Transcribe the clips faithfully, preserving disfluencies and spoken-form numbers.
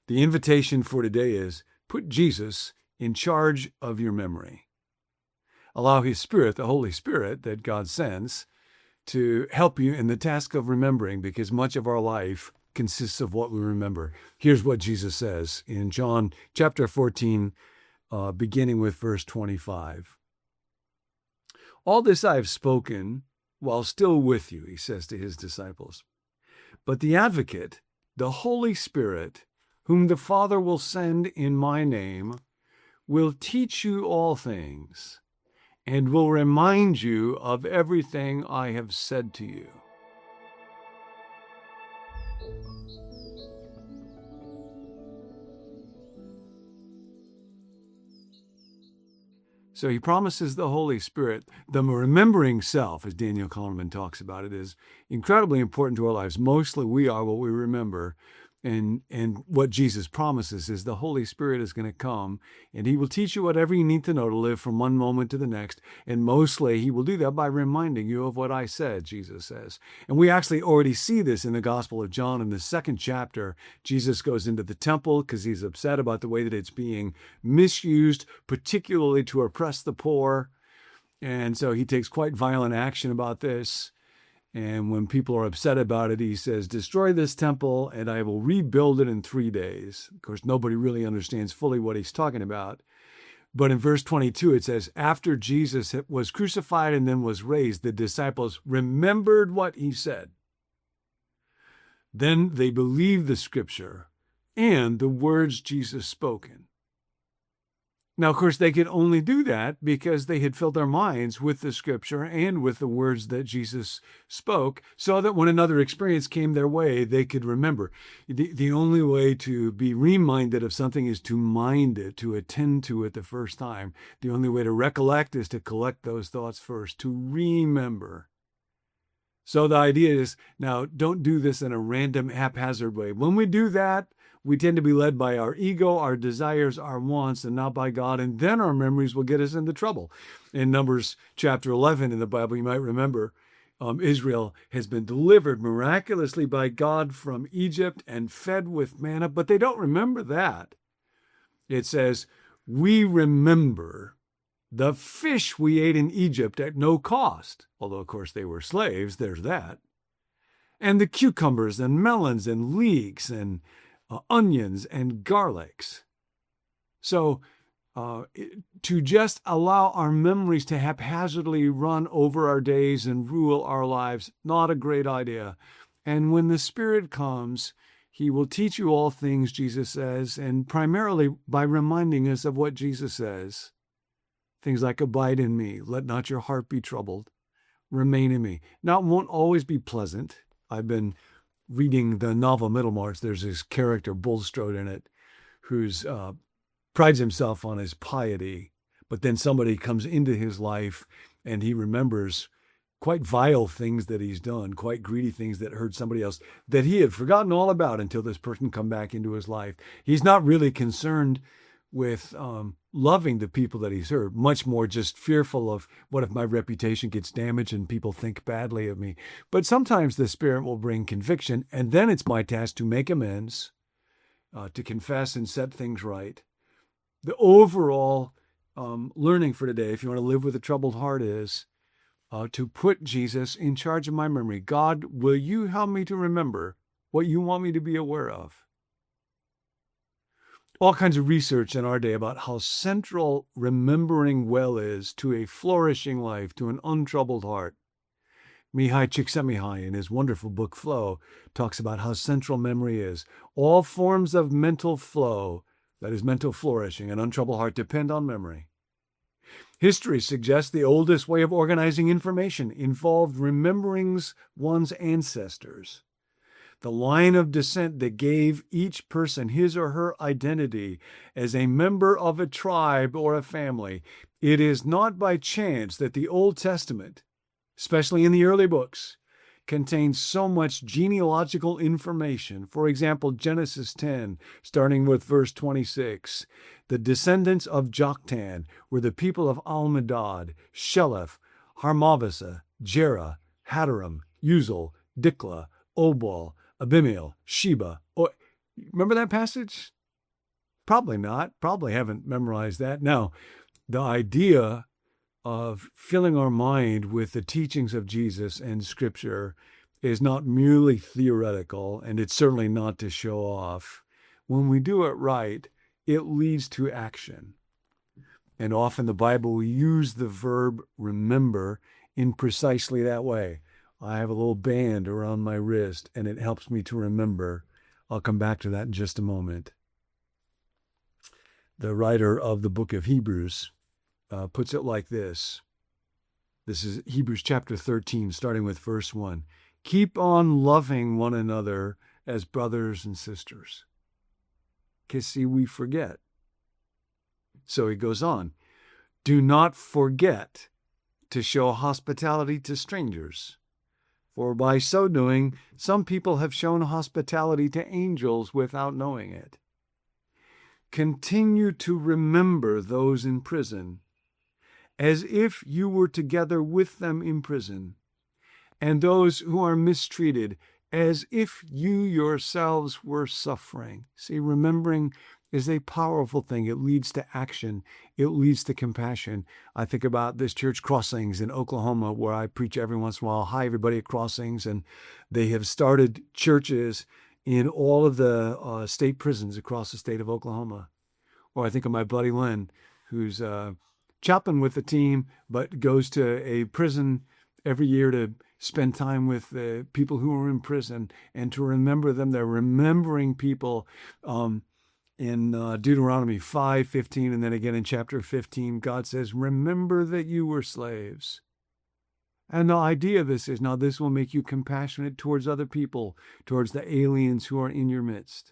The invitation for today is put Jesus in charge of your memory. Allow his Spirit, the Holy Spirit that God sends, to help you in the task of remembering, because much of our life consists of what we remember. Here's what Jesus says in John chapter fourteen, uh, beginning with verse twenty-five. All this I have spoken while still with you, he says to his disciples. But the Advocate, the Holy Spirit, whom the Father will send in my name, will teach you all things and will remind you of everything I have said to you. So he promises the Holy Spirit. The remembering self, as Daniel Kahneman talks about it, is incredibly important to our lives. Mostly we are what we remember. And and what Jesus promises is the Holy Spirit is going to come and he will teach you whatever you need to know to live from one moment to the next. And mostly he will do that by reminding you of what I said, Jesus says. And we actually already see this in the Gospel of John. In the second chapter, Jesus goes into the temple because he's upset about the way that it's being misused, particularly to oppress the poor. And so he takes quite violent action about this. And when people are upset about it, he says, destroy this temple and I will rebuild it in three days. Of course, nobody really understands fully what he's talking about. But in verse twenty-two, it says, after Jesus was crucified and then was raised, the disciples remembered what he said. Then they believed the scripture and the words Jesus spoken. Now, of course, they could only do that because they had filled their minds with the scripture and with the words that Jesus spoke, so that when another experience came their way, they could remember. The, the only way to be reminded of something is to mind it, to attend to it the first time. The only way to recollect is to collect those thoughts first, to remember. So the idea is, now, don't do this in a random, haphazard way. When we do that, we tend to be led by our ego, our desires, our wants, and not by God. And then our memories will get us into trouble. In Numbers chapter eleven in the Bible, you might remember, um, Israel has been delivered miraculously by God from Egypt and fed with manna. But they don't remember that. It says, we remember the fish we ate in Egypt at no cost. Although, of course, they were slaves. There's that. And the cucumbers and melons and leeks and Uh, onions and garlics. So uh, to just allow our memories to haphazardly run over our days and rule our lives, not a great idea. And when the Spirit comes, he will teach you all things, Jesus says, and primarily by reminding us of what Jesus says. Things like abide in me, let not your heart be troubled, remain in me. Now, it won't always be pleasant. I've been reading the novel Middlemarch. There's this character, Bulstrode, in it, who's uh, prides himself on his piety, but then somebody comes into his life and he remembers quite vile things that he's done, quite greedy things that hurt somebody else that he had forgotten all about until this person come back into his life. He's not really concerned with um, loving the people that he's hurt, much more just fearful of what if my reputation gets damaged and people think badly of me. But sometimes the Spirit will bring conviction, and then it's my task to make amends, uh, to confess and set things right. The overall um, learning for today, if you want to live with a troubled heart, is uh, to put Jesus in charge of my memory. God, will you help me to remember what you want me to be aware of? All kinds of research in our day about how central remembering well is to a flourishing life, to an untroubled heart. Mihai Csikszentmihalyi, in his wonderful book Flow, talks about how central memory is. All forms of mental flow, that is mental flourishing, an untroubled heart, depend on memory. History suggests the oldest way of organizing information involved remembering one's ancestors. The line of descent that gave each person his or her identity as a member of a tribe or a family. It is not by chance that the Old Testament, especially in the early books, contains so much genealogical information. For example, Genesis ten, starting with verse twenty-six. The descendants of Joktan were the people of Almodad, Sheleph, Harmavasa, Jerah, Hadaram, Uzal, Dikla, Obal, Abimael, Sheba. Oh, remember that passage? Probably not. Probably haven't memorized that. Now, the idea of filling our mind with the teachings of Jesus and Scripture is not merely theoretical, and it's certainly not to show off. When we do it right, it leads to action. And often the Bible will use the verb remember in precisely that way. I have a little band around my wrist, and it helps me to remember. I'll come back to that in just a moment. The writer of the book of Hebrews uh, puts it like this. This is Hebrews chapter thirteen, starting with verse one. Keep on loving one another as brothers and sisters. Because, see, we forget. So he goes on. Do not forget to show hospitality to strangers. For by so doing, some people have shown hospitality to angels without knowing it. Continue to remember those in prison, as if you were together with them in prison, and those who are mistreated, as if you yourselves were suffering. See, remembering is a powerful thing. It leads to action. It leads to compassion. I think about this church, Crossings in Oklahoma, where I preach every once in a while. Hi, everybody at Crossings. And they have started churches in all of the uh, state prisons across the state of Oklahoma. Or I think of my buddy Lynn, who's uh, chaplain with the team, but goes to a prison every year to spend time with the people who are in prison and to remember them. They're remembering people um, in uh, Deuteronomy five fifteen, and then again in chapter fifteen, God says, remember that you were slaves. And the idea of this is, now this will make you compassionate towards other people, towards the aliens who are in your midst.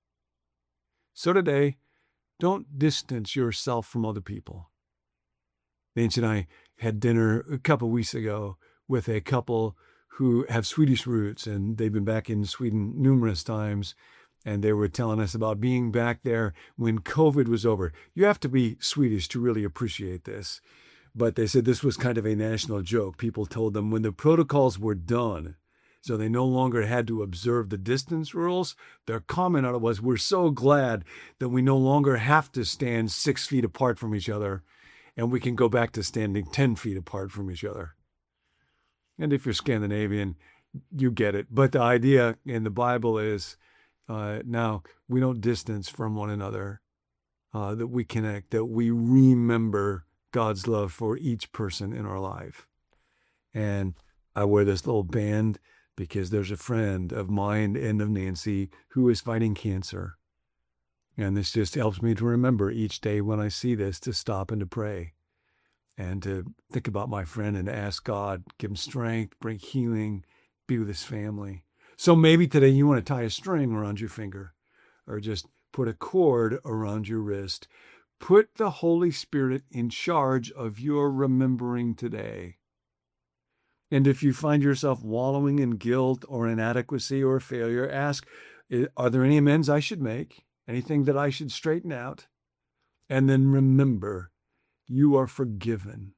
So today, don't distance yourself from other people. Nancy and I had dinner a couple weeks ago with a couple who have Swedish roots, and they've been back in Sweden numerous times, and they were telling us about being back there when COVID was over. You have to be Swedish to really appreciate this. But they said this was kind of a national joke. People told them when the protocols were done, so they no longer had to observe the distance rules, their comment on it was, we're so glad that we no longer have to stand six feet apart from each other, and we can go back to standing ten feet apart from each other. And if you're Scandinavian, you get it. But the idea in the Bible is uh, now we don't distance from one another, uh, that we connect, that we remember God's love for each person in our life. And I wear this little band because there's a friend of mine and of Nancy who is fighting cancer. And this just helps me to remember each day when I see this to stop and to pray and to think about my friend and ask God, give him strength, bring healing, be with his family. So maybe today you want to tie a string around your finger or just put a cord around your wrist. Put the Holy Spirit in charge of your remembering today. And if you find yourself wallowing in guilt or inadequacy or failure, ask, are there any amends I should make? Anything that I should straighten out? And then remember, you are forgiven.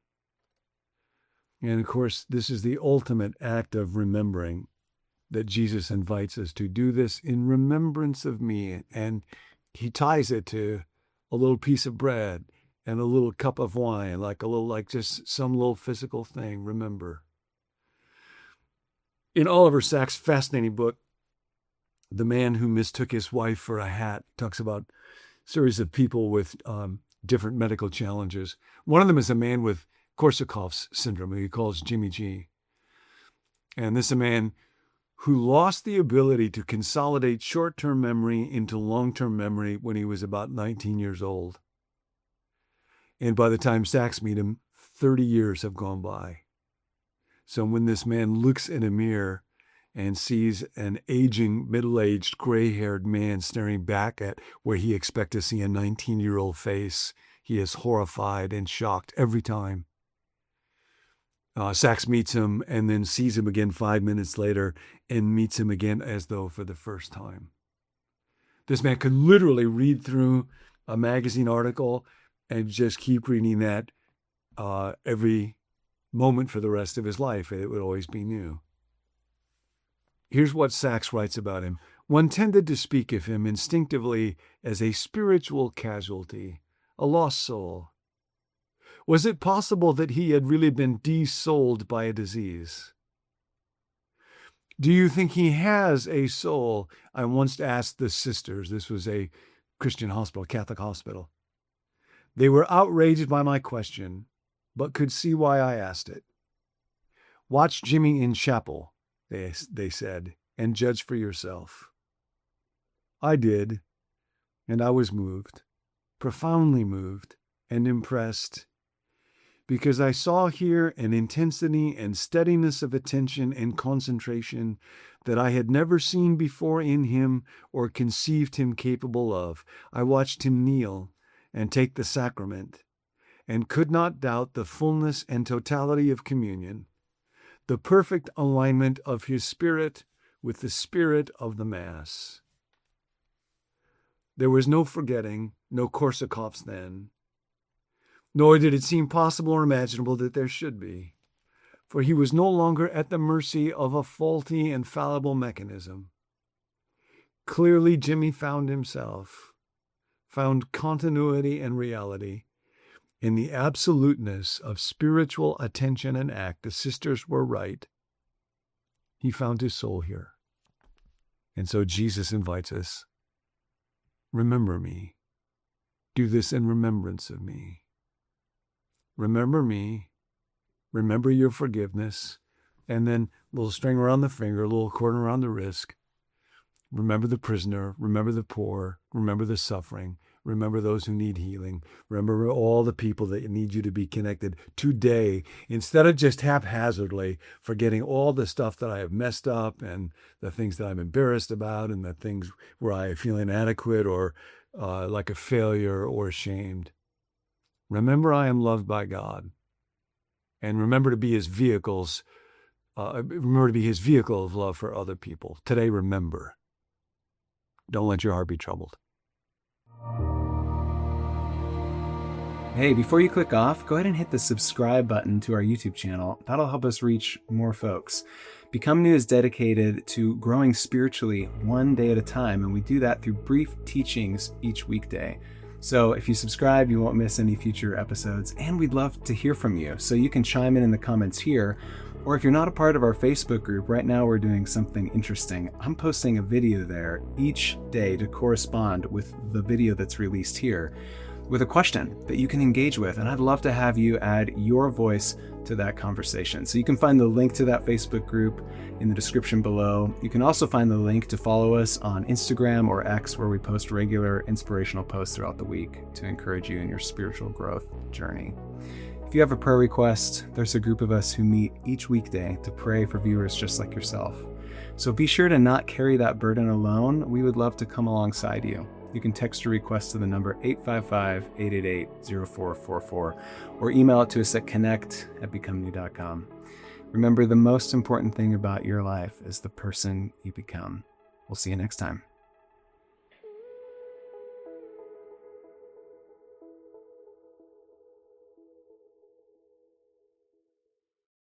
And of course, this is the ultimate act of remembering that Jesus invites us to do this in remembrance of me. And he ties it to a little piece of bread and a little cup of wine, like a little, like just some little physical thing. Remember. In Oliver Sacks' fascinating book, The Man Who Mistook His Wife for a Hat, talks about a series of people with um, different medical challenges. One of them is a man with Korsakoff's syndrome, who he calls Jimmy G. And this is a man who lost the ability to consolidate short-term memory into long-term memory when he was about nineteen years old. And by the time Sacks meet him, thirty years have gone by. So when this man looks in a mirror and sees an aging, middle-aged, gray-haired man staring back at where he expects to see a nineteen-year-old face, he is horrified and shocked every time. Uh, Sacks meets him and then sees him again five minutes later and meets him again as though for the first time. This man could literally read through a magazine article and just keep reading that uh, every moment for the rest of his life. It would always be new. Here's what Sacks writes about him. One tended to speak of him instinctively as a spiritual casualty, a lost soul. Was it possible that he had really been de-souled by a disease? Do you think he has a soul? I once asked the sisters. This was a Christian hospital, Catholic hospital. They were outraged by my question, but could see why I asked it. Watch Jimmy in chapel, they, they said, and judge for yourself. I did, and I was moved, profoundly moved and impressed, because I saw here an intensity and steadiness of attention and concentration that I had never seen before in him or conceived him capable of. I watched him kneel and take the sacrament, and could not doubt the fullness and totality of communion, the perfect alignment of his spirit with the spirit of the Mass. There was no forgetting, no Korsakoffs then, nor did it seem possible or imaginable that there should be, for he was no longer at the mercy of a faulty and fallible mechanism. Clearly, Jimmy found himself, found continuity and reality in the absoluteness of spiritual attention and act. The sisters were right. He found his soul here. And so Jesus invites us, remember me. Do this in remembrance of me. Remember me, remember your forgiveness, and then a little string around the finger, a little cord around the wrist. Remember the prisoner, remember the poor, remember the suffering, remember those who need healing, remember all the people that need you to be connected today, instead of just haphazardly forgetting all the stuff that I have messed up and the things that I'm embarrassed about and the things where I feel inadequate or uh, like a failure or ashamed. Remember, I am loved by God, and remember to be his vehicles, uh, remember to be his vehicle of love for other people. Today, remember. Don't let your heart be troubled. Hey, before you click off, go ahead and hit the subscribe button to our YouTube channel. That'll help us reach more folks. Become New is dedicated to growing spiritually one day at a time, and we do that through brief teachings each weekday. So if you subscribe, you won't miss any future episodes, and we'd love to hear from you. So you can chime in in the comments here, or if you're not a part of our Facebook group, right now we're doing something interesting. I'm posting a video there each day to correspond with the video that's released here, with a question that you can engage with, and I'd love to have you add your voice to that conversation. So you can find the link to that Facebook group in the description below. You can also find the link to follow us on Instagram or X, where we post regular inspirational posts throughout the week to encourage you in your spiritual growth journey. If you have a prayer request, there's a group of us who meet each weekday to pray for viewers just like yourself. So be sure to not carry that burden alone. We would love to come alongside you. You can text your request to the number eight five five, eight eight eight, zero four four four or email it to us at connect at become new dot com. Remember, the most important thing about your life is the person you become. We'll see you next time.